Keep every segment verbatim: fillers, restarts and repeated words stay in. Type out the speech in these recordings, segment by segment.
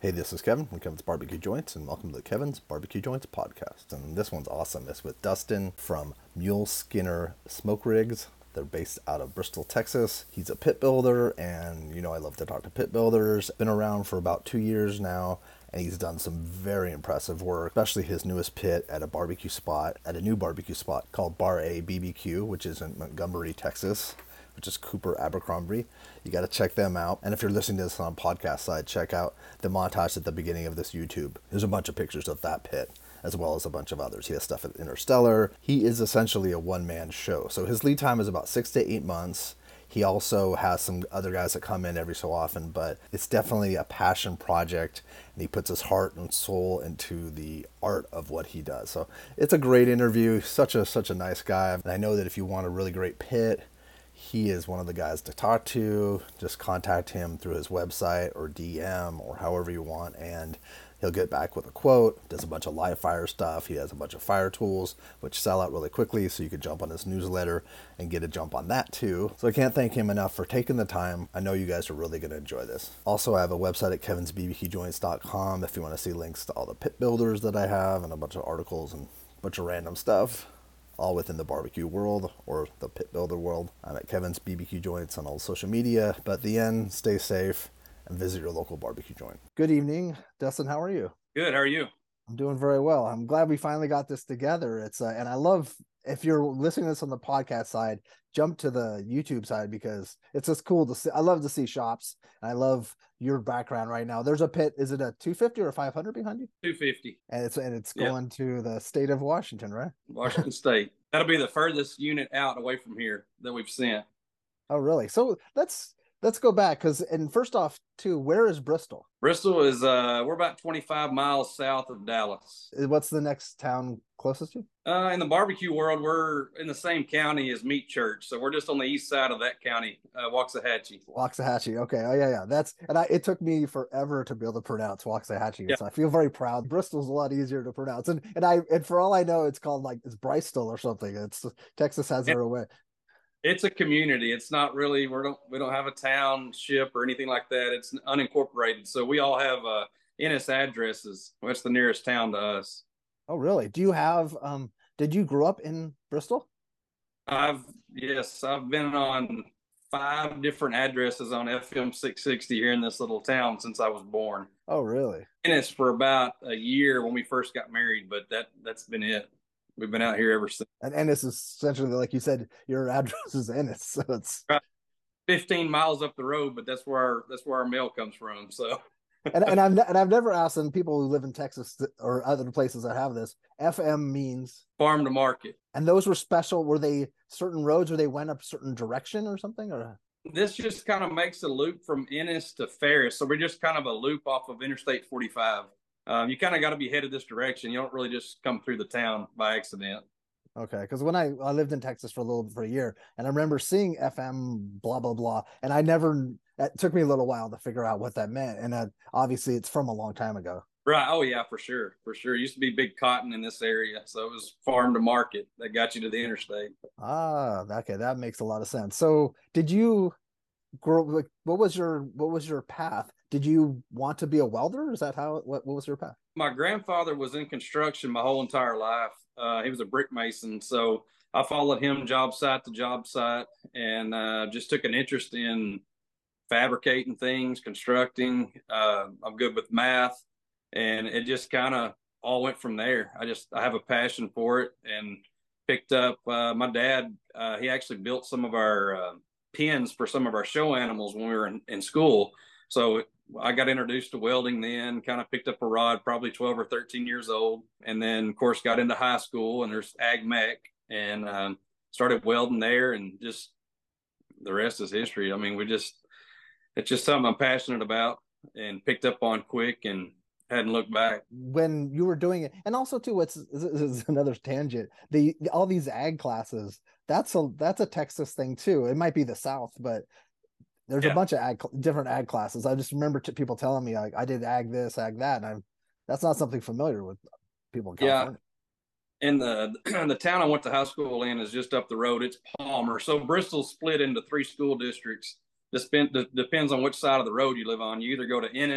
Hey, this is Kevin from Kevin's Barbecue Joints, and welcome to the Kevin's Barbecue Joints podcast. And this one's awesome. It's with Dustin from Mule Skinner Smoke Rigs. They're based out of Bristol, Texas. He's a pit builder, and you know I love to talk to pit builders. Been around for about two years now, and he's done some very impressive work, especially his newest pit at a barbecue spot, at a new barbecue spot called Bar A B B Q, which is in Montgomery, Texas, which is Cooper Abercrombie. You got to check them out. And if you're listening to this on podcast side, check out the montage at the beginning of this YouTube. There's a bunch of pictures of that pit, as well as a bunch of others. He has stuff at Interstellar. He is essentially a one-man show. So his lead time is about six to eight months. He also has some other guys that come in every so often, but it's definitely a passion project, and he puts his heart and soul into the art of what he does. So it's a great interview. Such a such a nice guy. And I know that if you want a really great pit, he is one of the guys to talk to. Just contact him through his website or D M or however you want, and he'll get back with a quote. Does a bunch of live fire stuff. He has a bunch of fire tools, which sell out really quickly, so you could jump on his newsletter and get a jump on that too. So I can't thank him enough for taking the time. I know you guys are really going to enjoy this. Also, I have a website at kevins b b q joints dot com if you want to see links to all the pit builders that I have and a bunch of articles and a bunch of random stuff, all within the barbecue world or the pit builder world. I'm at Kevin's B B Q Joints on all social media. But at the end, stay safe and visit your local barbecue joint. Good evening, Dustin. How are you? Good. How are you? I'm doing very well. I'm glad we finally got this together. It's uh, and I love, if you're listening to this on the podcast side, jump to the YouTube side, because it's just cool to see. I love to see shops. I love your background right now. There's a pit. Is it a two fifty or a five hundred behind you? two fifty. And it's and it's Yep. going to the state of Washington, right? Washington State. That'll be the furthest unit out away from here that we've sent. Oh, really? So let's let's go back, because and first off, too, where is Bristol? Bristol is uh we're about twenty-five miles south of Dallas. What's the next town closest to you? Uh, in the barbecue world, we're in the same county as Meat Church, so we're just on the east side of that county, uh, Waxahachie. Waxahachie. Okay. Oh yeah, yeah. That's and I. It took me forever to be able to pronounce Waxahachie. Yeah. So I feel very proud. Bristol's a lot easier to pronounce, and and I and for all I know, it's called like it's Bristol or something. It's Texas has their own way. It's a community. It's not really we don't we don't have a township or anything like that. It's unincorporated, so we all have uh, N S addresses. What's the nearest town to us? Oh, really? Do you have? Um, did you grow up in Bristol? I've yes, I've been on five different addresses on F M six sixty here in this little town since I was born. Oh, really? And it's for about a year when we first got married, but that that's been it. We've been out here ever since. And Ennis is essentially, like you said, your address is Ennis, so it's About fifteen miles up the road, but that's where our that's where our mail comes from. So and and I've and I've never asked, and people who live in Texas or other places that have this, F M means farm to market. And those were special. Were they certain roads where they went up certain direction or something? Or this just kind of makes a loop from Ennis to Ferris. So we're just kind of a loop off of Interstate forty-five. Um, you kind of got to be headed this direction. You don't really just come through the town by accident. Okay, because when I, I lived in Texas for a little for a year, and I remember seeing F M blah blah blah, and I never. It took me a little while to figure out what that meant, and uh, obviously it's from a long time ago. Right. Oh yeah, for sure, for sure. It used to be big cotton in this area, so it was farm to market that got you to the interstate. Ah, okay, that makes a lot of sense. So, did you grow like what was your what was your path? Did you want to be a welder? Is that how what what was your path? My grandfather was in construction my whole entire life. Uh, he was a brick mason, so I followed him job site to job site, and uh, just took an interest in fabricating things, constructing. Uh, I'm good with math, and it just kind of all went from there. I just I have a passion for it, and picked up. Uh, my dad, uh, he actually built some of our uh, pins for some of our show animals when we were in, in school. So I got introduced to welding then, kind of picked up a rod, probably twelve or thirteen years old. And then, of course, got into high school, and there's Ag Mech, and um, started welding there, and just the rest is history. I mean, we just, it's just something I'm passionate about and picked up on quick and hadn't looked back. When you were doing it, and also too, what's this is another tangent. The all these ag classes, that's a that's a Texas thing too. It might be the South, but there's yeah. a bunch of ag, different ag classes. I just remember t- people telling me like I did ag this, ag that, and I'm that's not something familiar with people in California. Yeah. And the the town I went to high school in is just up the road. It's Palmer. So Bristol's split into three school districts. This depends on which side of the road you live on. You either go to Ennis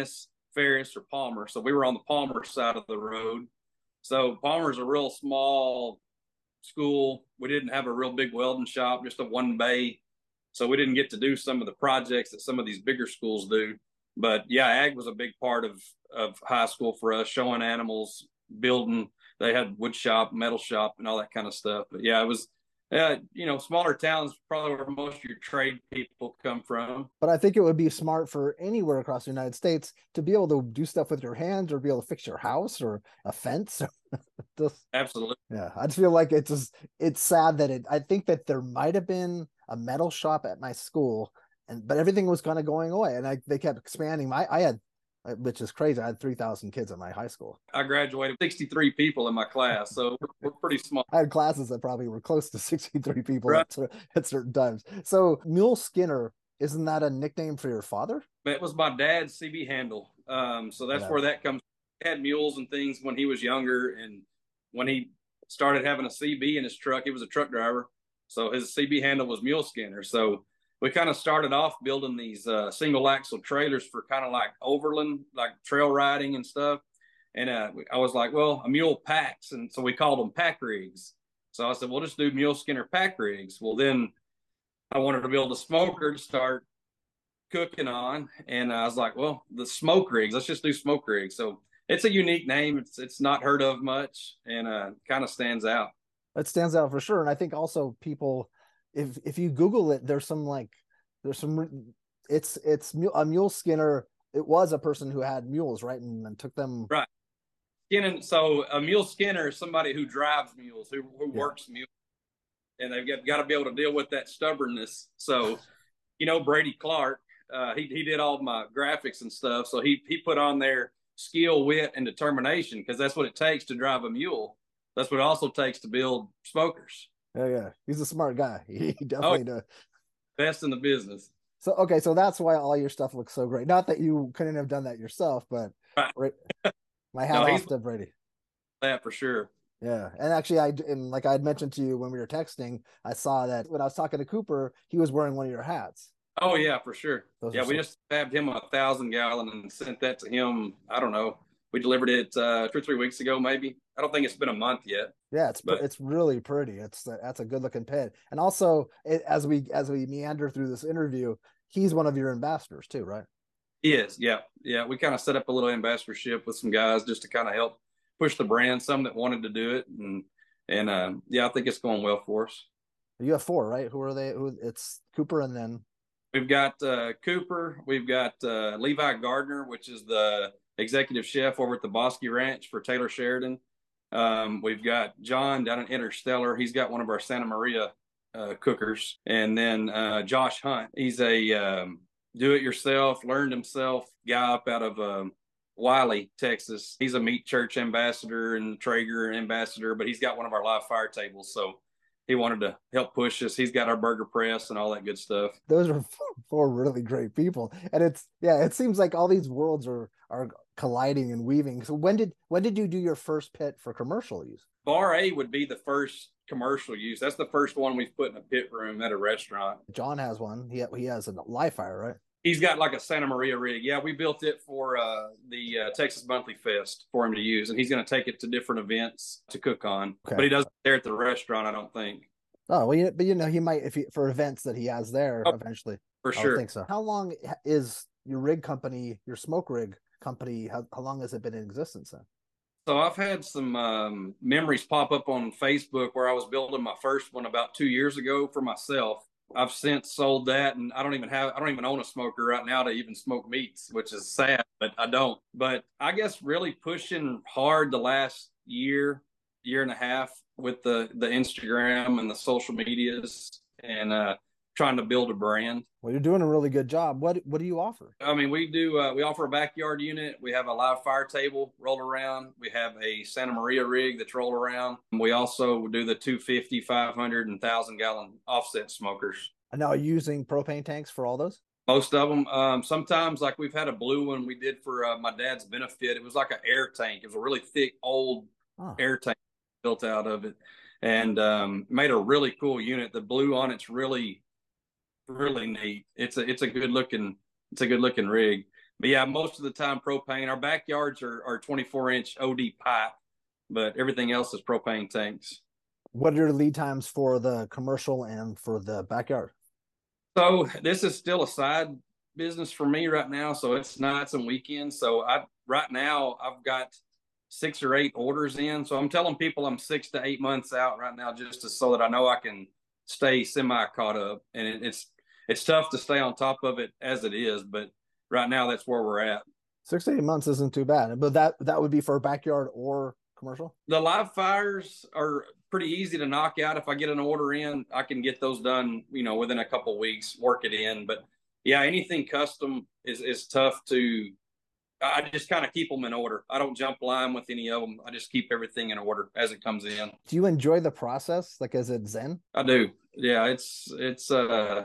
Ferris or Palmer. So we were on the Palmer side of the road. So Palmer's a real small school. We didn't have a real big welding shop, just a one bay. So we didn't get to do some of the projects that some of these bigger schools do. But yeah, ag was a big part of, of high school for us, showing animals, building. They had wood shop, metal shop, and all that kind of stuff. But yeah, it was, uh, you know, smaller towns probably where most of your trade people come from. But I think it would be smart for anywhere across the United States to be able to do stuff with your hands or be able to fix your house or a fence. Just, Absolutely. Yeah, I just feel like it's just, it's sad that it. I think that there might have been a metal shop at my school, and but everything was kind of going away, and I they kept expanding. My I had, which is crazy. I had three thousand kids at my high school. I graduated sixty-three people in my class, so we're, we're pretty small. I had classes that probably were close to sixty-three people right. at, at certain times. So Mule Skinner, isn't that a nickname for your father? It was my dad's C B handle. Um, so that's yeah. where that comes. He had mules and things when he was younger, and when he started having a C B in his truck, he was a truck driver. So his C B handle was Mule Skinner. So we kind of started off building these uh, single axle trailers for kind of like overland, like trail riding and stuff. And uh, I was like, well, a mule packs. And so we called them pack rigs. So I said, we'll just do Mule Skinner pack rigs. Well, then I wanted to build a smoker to start cooking on. And I was like, well, the smoke rigs, let's just do smoke rigs. So it's a unique name. It's, it's not heard of much, and uh, kind of stands out. It stands out for sure. And I think also people, if if you Google it, there's some like, there's some, it's, it's a Mule Skinner. It was a person who had mules, right? And, and took them. Right. Skinning, so a mule skinner is somebody who drives mules, who, who yeah. works mules. And they've got, got to be able to deal with that stubbornness. So, you know, Brady Clark, uh, he, he did all my graphics and stuff. So he, he put on there skill, wit, and determination, because that's what it takes to drive a mule. That's what it also takes to build smokers. Yeah, yeah. He's a smart guy. He definitely oh, does. Best in the business. So, okay, so that's why all your stuff looks so great. Not that you couldn't have done that yourself, but right. my hat no, off to Brady. That for sure. Yeah, and actually, I and like I had mentioned to you when we were texting, I saw that when I was talking to Cooper, he was wearing one of your hats. Oh yeah, for sure. Those yeah, we so- just fabbed him a thousand gallon and sent that to him. I don't know. We delivered it uh, two or three weeks ago, maybe. I don't think it's been a month yet. Yeah, it's but... it's really pretty. It's that's a good looking pit. And also, it, as we as we meander through this interview, he's one of your ambassadors too, right? He is. Yeah, yeah. We kind of set up a little ambassadorship with some guys just to kind of help push the brand. Some that wanted to do it, and and uh, yeah, I think it's going well for us. You have four, right? Who are they? Who it's Cooper, and then we've got uh, Cooper. We've got uh, Levi Gardner, which is the executive chef over at the Bosque Ranch for Taylor Sheridan. Um, we've got John down at Interstellar. He's got one of our Santa Maria uh, cookers. And then uh, Josh Hunt. He's a um, do-it-yourself, learned himself guy up out of um, Wiley, Texas. He's a Meat Church ambassador and Traeger ambassador, but he's got one of our live fire tables. So he wanted to help push us. He's got our burger press and all that good stuff. Those are four really great people. And it's, yeah, it seems like all these worlds are, are colliding and weaving. So when did, when did you do your first pit for commercial use? Bar A would be the first commercial use. That's the first one we've put in a pit room at a restaurant. John has one. He, he has a live fire, right? He's got like a Santa Maria rig. Yeah, we built it for uh, the uh, Texas Monthly Fest for him to use, and he's going to take it to different events to cook on. Okay. But he doesn't there at the restaurant, I don't think. Oh well, you, but you know he might if he for events that he has there oh, eventually. For sure, I think so. How long is your rig company, your smoke rig company? How how long has it been in existence then? So I've had some um, memories pop up on Facebook where I was building my first one about two years ago for myself. I've since sold that, and I don't even have I don't even own a smoker right now to even smoke meats, which is sad, but I don't. But I guess really pushing hard the last year, year and a half with the the Instagram and the social medias, and uh, trying to build a brand. Well, you're doing a really good job. What what do you offer? I mean, we do uh, we offer a backyard unit. We have a live fire table roll around. We have a Santa Maria rig that's roll around. We also do the two fifty, five hundred, and one thousand gallon offset smokers. And now, are you using propane tanks for all those? Most of them. Um, sometimes, like we've had a blue one we did for uh, my dad's benefit. It was like an air tank. It was a really thick, old oh. air tank built out of it, and um, made a really cool unit. The blue on it's really really neat. It's a it's a good looking it's a good looking rig. but yeah, most of the time propane. Our backyards are, are twenty-four inch O D pipe, but everything else is propane tanks. What are your lead times for the commercial and for the backyard? So this is still a side business for me right now. So it's nights and weekends. So I right now I've got six or eight orders in. So I'm telling people I'm six to eight months out right now, just to, so that I know I can stay semi caught up. And it, it's it's tough to stay on top of it as it is, but right now that's where we're at. Six to eight months isn't too bad, but that that would be for backyard or commercial. The live fires are pretty easy to knock out. If I get an order in, I can get those done, you know, within a couple of weeks, work it in. But yeah, anything custom is, is tough to, I just kind of keep them in order. I don't jump line with any of them. I just keep everything in order as it comes in. Do you enjoy the process? Like, is it zen? I do. Yeah. It's, it's, uh,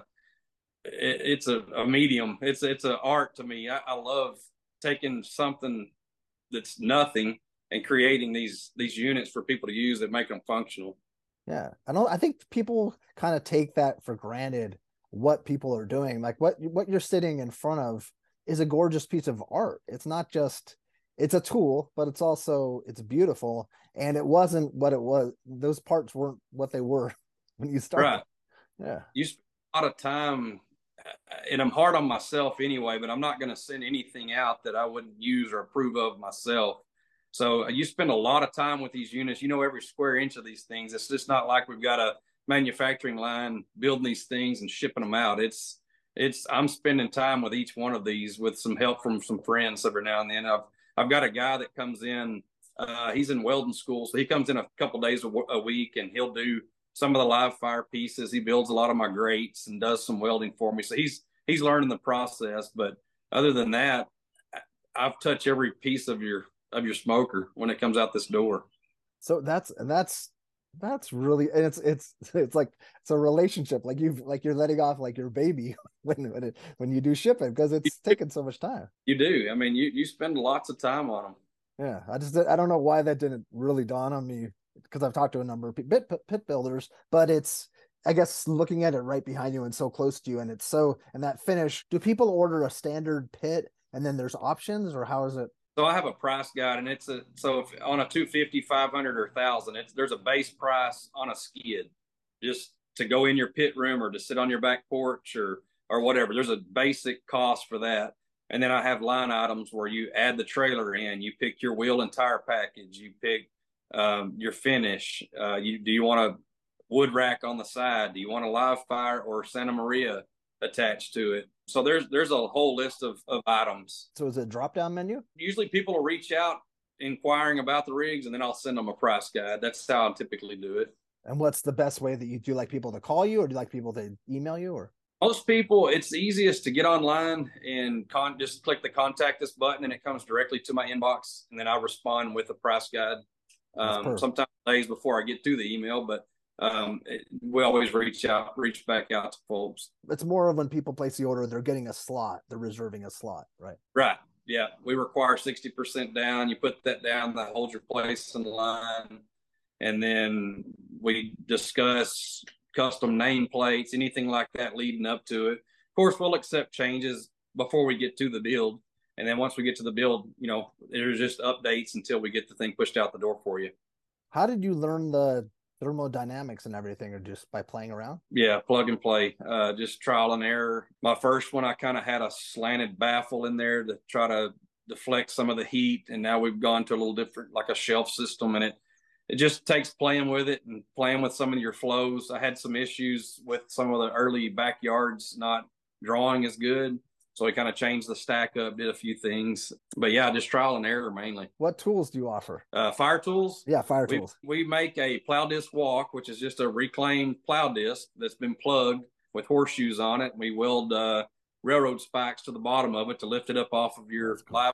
it, it's a, a medium. It's, it's an art to me. I, I love taking something that's nothing and creating these these units for people to use that make them functional. Yeah, I don't. I think people kind of take that for granted. What people are doing, like what what you're sitting in front of, is a gorgeous piece of art. It's not just it's a tool, but it's also it's beautiful. And it wasn't what it was. Those parts weren't what they were when you started. Right. Yeah. You spend a lot of time, and I'm hard on myself anyway. But I'm not going to send anything out that I wouldn't use or approve of myself. So you spend a lot of time with these units. You know every square inch of these things. It's just not like we've got a manufacturing line building these things and shipping them out. It's it's I'm spending time with each one of these with some help from some friends every now and then. I've I've got a guy that comes in. Uh, he's in welding school, so he comes in a couple days a, a week, and he'll do some of the live fire pieces. He builds a lot of my grates and does some welding for me. So he's he's learning the process. But other than that, I've touched every piece of your of your smoker when it comes out this door. So that's that's that's really, and it's it's it's like it's a relationship, like you've like you're letting off like your baby when when it when you do ship it, because it's taken so much time. You do. I mean, you you spend lots of time on them. Yeah, I just I don't know why that didn't really dawn on me, because I've talked to a number of pit pit builders, but it's, I guess, looking at it right behind you and so close to you, and it's so, and that finish. Do people order a standard pit and then there's options, or how is it? So I have a price guide, and it's a, so if on a two fifty, five hundred, or one thousand, it's, there's a base price on a skid just to go in your pit room or to sit on your back porch or, or whatever. There's a basic cost for that. And then I have line items where you add the trailer in, you pick your wheel and tire package, you pick um, your finish. Uh, you, do you want a wood rack on the side? Do you want a live fire or Santa Maria attached to it? So there's there's a whole list of, of items. So is it a drop down menu? Usually people will reach out inquiring about the rigs, and then I'll send them a price guide. That's how I typically do it. And what's the best way that you do? You like people to call you, or do you like people to email you? Or most people, it's easiest to get online and con just click the contact us button, and it comes directly to my inbox, and then I respond with a price guide. Um, sometimes days before I get to the email, but um, it, we always reach out, reach back out to folks. It's more of when people place the order, they're getting a slot, they're reserving a slot, right? Right. Yeah. We require sixty percent down. You put that down, that holds your place in the line. And then we discuss custom nameplates, anything like that leading up to it. Of course, we'll accept changes before we get to the build. And then once we get to the build, you know, there's just updates until we get the thing pushed out the door for you. How did you learn the thermodynamics and everything, or just by playing around? Yeah, plug and play, uh, just trial and error. My first one, I kind of had a slanted baffle in there to try to deflect some of the heat. And now we've gone to a little different, like a shelf system, and it, it just takes playing with it and playing with some of your flows. I had some issues with some of the early backyards not drawing as good. So we kind of changed the stack up, did a few things. But yeah, just trial and error mainly. What tools do you offer? Uh, fire tools? Yeah, fire tools. We, we make a plow disc walk, which is just a reclaimed plow disc that's been plugged with horseshoes on it. We weld uh, railroad spikes to the bottom of it to lift it up off of your live.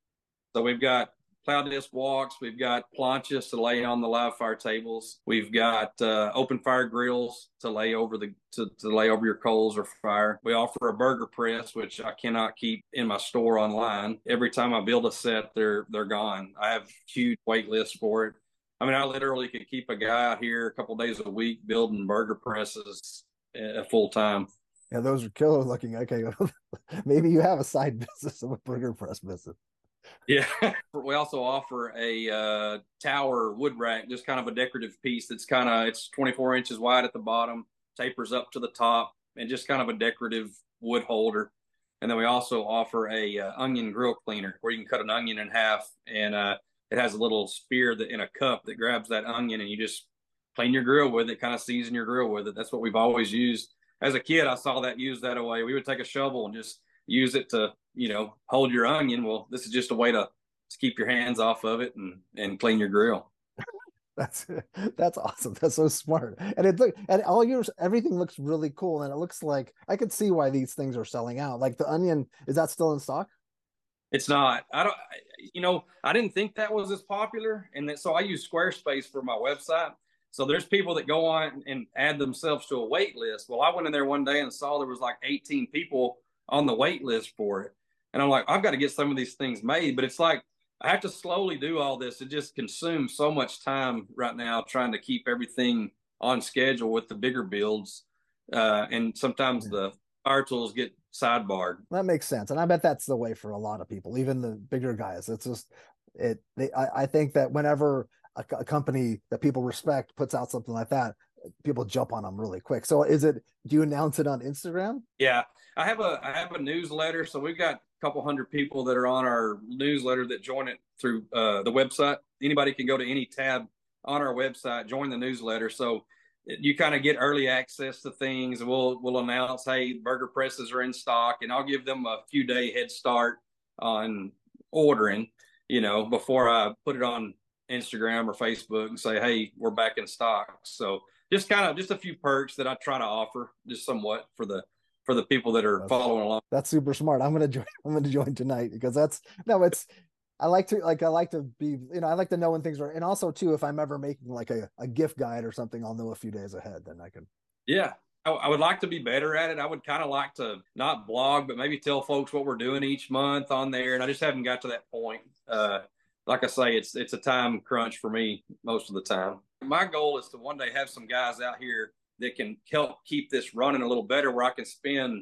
So we've got plow disc walks. We've got planchas to lay on the live fire tables. We've got uh, open fire grills to lay over the to, to lay over your coals or fire. We offer a burger press, which I cannot keep in my store online. Every time I build a set, they're they're gone. I have huge wait lists for it. I mean, I literally could keep a guy out here a couple days a week building burger presses uh, full time. Yeah, those are killer looking. Okay, maybe you have a side business of a burger press business. Yeah. We also offer a uh, tower wood rack, just kind of a decorative piece that's kind of, it's twenty-four inches wide at the bottom, tapers up to the top, and just kind of a decorative wood holder. And then we also offer a uh, onion grill cleaner where you can cut an onion in half, and uh, it has a little spear that in a cup that grabs that onion, and you just clean your grill with it, kind of season your grill with it. That's what we've always used. As a kid, I saw that used that way. We would take a shovel and just use it to, you know, hold your onion. Well, this is just a way to, to keep your hands off of it and, and clean your grill. That's that's awesome. That's so smart. And it look and all yours, everything looks really cool. And it looks like I could see why these things are selling out. Like the onion, is that still in stock? It's not. I don't. You know, I didn't think that was as popular, and that so I use Squarespace for my website. So there's people that go on and add themselves to a wait list. Well, I went in there one day and saw there was like eighteen people on the wait list for it, and I'm like, I've got to get some of these things made. But it's like I have to slowly do all this. It just consumes so much time right now trying to keep everything on schedule with the bigger builds, uh, and sometimes the fire tools get sidebarred. That makes sense. And I bet that's the way for a lot of people, even the bigger guys. It's just it they I, I think that whenever a, a company that people respect puts out something like that, people jump on them really quick. So is it, do you announce it on Instagram? Yeah, I have a I have a newsletter, so we've got a couple hundred people that are on our newsletter that join it through uh, the website. Anybody can go to any tab on our website, join the newsletter. So you kind of get early access to things. We'll we'll announce, hey, burger presses are in stock, and I'll give them a few day head start on ordering, you know, before I put it on Instagram or Facebook and say, hey, we're back in stock. So just kind of just a few perks that I try to offer, just somewhat for the for the people that are That's, following along. That's super smart. I'm gonna join. I'm gonna join tonight because that's no. It's I like to like I like to be, you know, I like to know when things are, and also too, if I'm ever making like a, a gift guide or something, I'll know a few days ahead. Then I can. Yeah, I, I would like to be better at it. I would kind of like to not blog, but maybe tell folks what we're doing each month on there. And I just haven't got to that point. Uh, like I say, it's it's a time crunch for me most of the time. My goal is to one day have some guys out here that can help keep this running a little better, where I can spend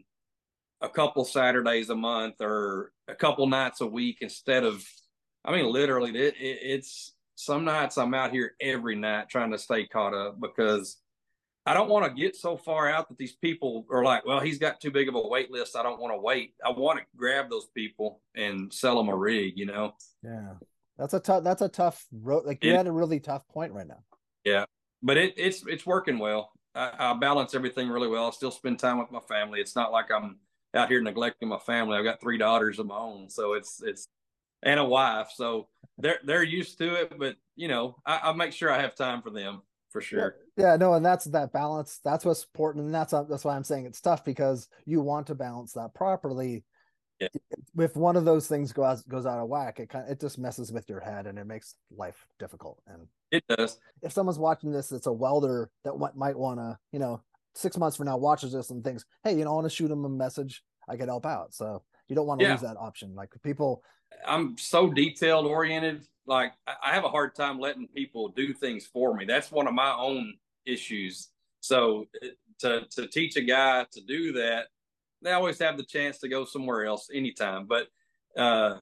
a couple Saturdays a month or a couple nights a week instead of, I mean, literally, it, it, it's some nights I'm out here every night trying to stay caught up, because I don't want to get so far out that these people are like, well, he's got too big of a wait list, I don't want to wait. I want to grab those people and sell them a rig, you know? Yeah. That's a tough, that's a tough road. Like you're it, at a really tough point right now. Yeah. But it, it's, it's working well. I, I balance everything really well. I still spend time with my family. It's not like I'm out here neglecting my family. I've got three daughters of my own. So it's, it's, and a wife. So they're, they're used to it, but you know, I, I make sure I have time for them for sure. Yeah, yeah, no. And that's that balance. That's what's important. And that's, that's why I'm saying it's tough, because you want to balance that properly. Yeah. If one of those things goes goes out of whack, it kind of, it just messes with your head and it makes life difficult. And it does. If someone's watching this, it's a welder that what might want to, you know, six months from now watches this and thinks, hey, you know, I want to shoot him a message, I could help out. So you don't want to yeah. lose that option. Like people, I'm so detailed oriented. Like I have a hard time letting people do things for me. That's one of my own issues. So to to teach a guy to do that, they always have the chance to go somewhere else anytime. But uh,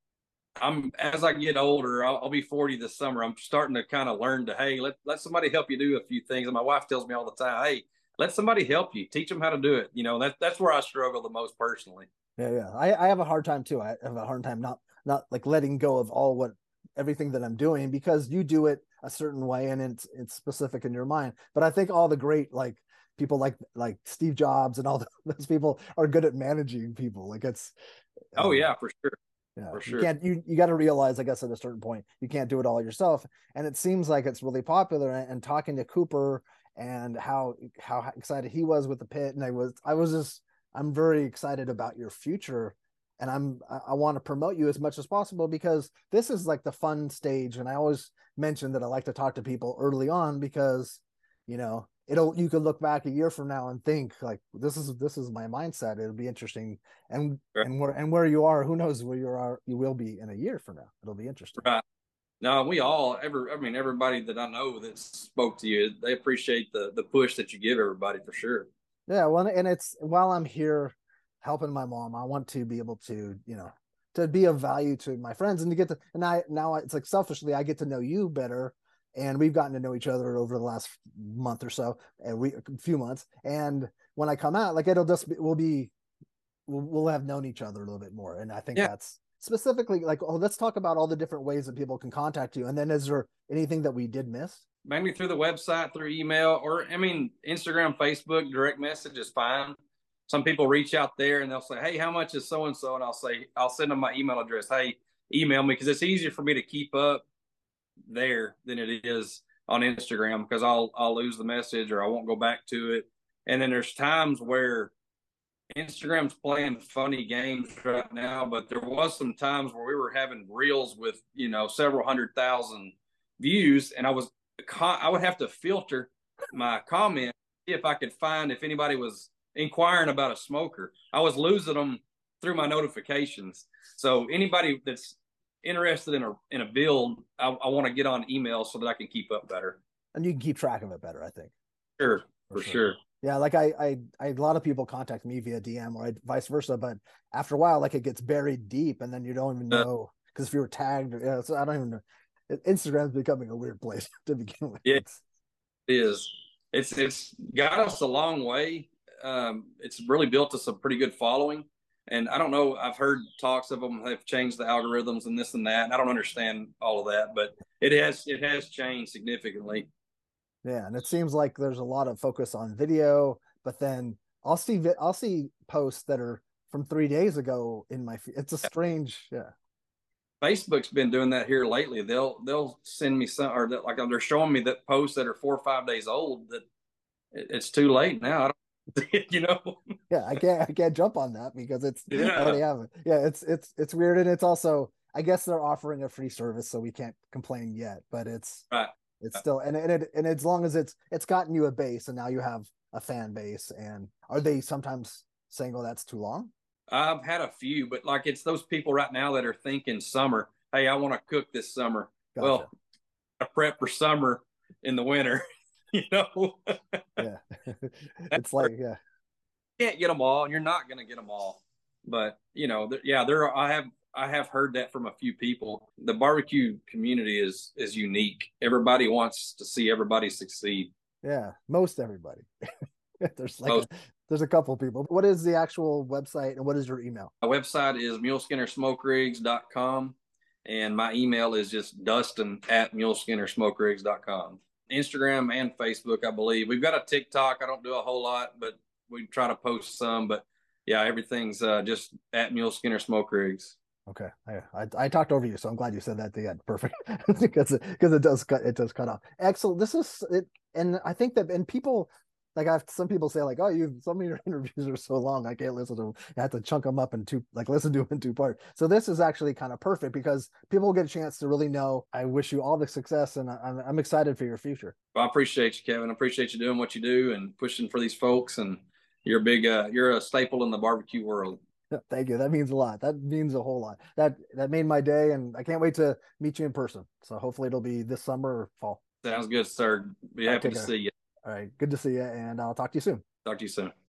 I'm as I get older, I'll, I'll be forty this summer. I'm starting to kind of learn to, hey, let let somebody help you do a few things. And my wife tells me all the time, hey, let somebody help you, teach them how to do it. You know, that that's where I struggle the most personally. Yeah, yeah. I, I have a hard time too. I have a hard time not not like letting go of all what everything that I'm doing, because you do it a certain way and it's it's specific in your mind. But I think all the great like people like like Steve Jobs and all the, those people are good at managing people. Like it's oh um, yeah, for sure. Yeah, for sure. You can't you you got to realize, I guess, at a certain point, you can't do it all yourself. And it seems like it's really popular. And, and talking to Cooper and how how excited he was with the pit, and I was I was just I'm very excited about your future, and I'm I, I want to promote you as much as possible, because this is like the fun stage. And I always mention that I like to talk to people early on, because you know it'll you could look back a year from now and think like this is this is my mindset. It'll be interesting, and sure. and where and where you are, who knows where you are you will be in a year from now. It'll be interesting. Right. No, we all ever I mean everybody that I know that spoke to you, they appreciate the the push that you give everybody for sure. Yeah, well, and it's while I'm here helping my mom, I want to be able to, you know, to be of value to my friends and to get to, and I now it's like selfishly, I get to know you better. And we've gotten to know each other over the last month or so, and we a few months. And when I come out, like it'll just be, we'll be, we'll, we'll have known each other a little bit more. And I think Yeah. that's specifically like, oh, let's talk about all the different ways that people can contact you. And then is there anything that we did miss? Maybe through the website, through email, or I mean, Instagram, Facebook, direct message is fine. Some people reach out there and they'll say, "Hey, how much is so and so?" And I'll say, I'll send them my email address. Hey, email me, because it's easier for me to keep up there than it is on Instagram, because I'll I'll lose the message or I won't go back to it. And then there's times where Instagram's playing funny games right now, but there was some times where we were having reels with, you know, several hundred thousand views, and I was I would have to filter my comment if I could find if anybody was inquiring about a smoker. I was losing them through my notifications. So anybody that's interested in a in a build, I, I want to get on email so that I can keep up better. And you can keep track of it better, I think. Sure, for, for sure. sure. Yeah, like I, I, I, a lot of people contact me via D M or I, vice versa, but after a while, like it gets buried deep, and then you don't even know because uh, if you were tagged, you know, so I don't even know. Instagram's becoming a weird place to begin with. Yeah, it is. It's it's got us a long way. Um, it's really built us a pretty good following, and I don't know. I've heard talks of them have changed the algorithms and this and that. And I don't understand all of that, but it has it has changed significantly. Yeah, and it seems like there's a lot of focus on video, but then I'll see I'll see posts that are from three days ago in my. It's a strange, yeah. Facebook's been doing that here lately. They'll they'll send me some, or that, like they're showing me that posts that are four or five days old. That it's too late now. I don't, you know. Yeah, I can't I can't jump on that because it's yeah. I already have it. Yeah, it's it's it's weird, and it's also I guess they're offering a free service, so we can't complain yet. But it's right. It's still and and it and as long as it's it's gotten you a base, and now you have a fan base. And are they sometimes saying, "Oh, that's too long"? I've had a few, but like it's those people right now that are thinking summer. Hey, I want to cook this summer. Gotcha. Well, I prep for summer in the winter. You know. Yeah, it's like yeah. You can't get them all, and you're not going to get them all. But you know, yeah, there. Are, I have I have heard that from a few people. The barbecue community is is unique. Everybody wants to see everybody succeed. Yeah, most everybody. There's like a, there's a couple people. What is the actual website, and what is your email? My website is mule skinner smoke rigs dot com, and my email is just Dustin at mule skinner smoke rigs dot com. Instagram and Facebook, I believe. We've got a TikTok. I don't do a whole lot, but we try to post some. But yeah, everything's uh, just at Mule Skinner Smoke Rigs. Okay, I, I I talked over you, so I'm glad you said that at the end. Perfect, because it, because it does cut it does cut off. Excellent. This is it, and I think that and people like I've some people say like, oh, you some of your interviews are so long, I can't listen to them. I have to chunk them up in two, like listen to them in two parts. So this is actually kind of perfect because people will get a chance to really know. I wish you all the success, and I'm I'm excited for your future. Well, I appreciate you, Kevin. I appreciate you doing what you do and pushing for these folks. And you're a big, uh, you're a staple in the barbecue world. Thank you. That means a lot. That means a whole lot. That that made my day, and I can't wait to meet you in person. So hopefully it'll be this summer or fall. Sounds good, sir. Be happy to see you. All right. Good to see you, and I'll talk to you soon. Talk to you soon.